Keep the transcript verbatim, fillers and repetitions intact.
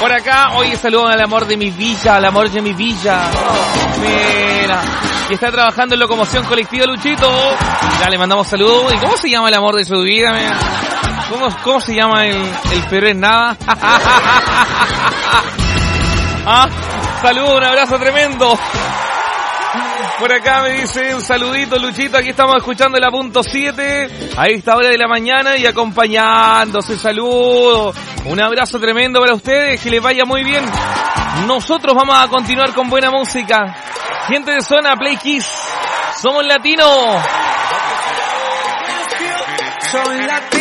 Por acá, hoy saludo al amor de mi villa, al amor de mi villa. Mira, y está trabajando en locomoción colectiva, Luchito. Ya le mandamos saludos. ¿Y cómo se llama el amor de su vida? Mira? ¿Cómo, cómo se llama el, el Perú en nada? Ah, saludos, un abrazo tremendo. Por acá me dice un saludito, Luchito. Aquí estamos escuchando la punto siete a esta hora de la mañana y acompañándose. Saludos. Un abrazo tremendo para ustedes. Que les vaya muy bien. Nosotros vamos a continuar con buena música. Gente de zona, Play Kiss. Somos latinos. Soy latino.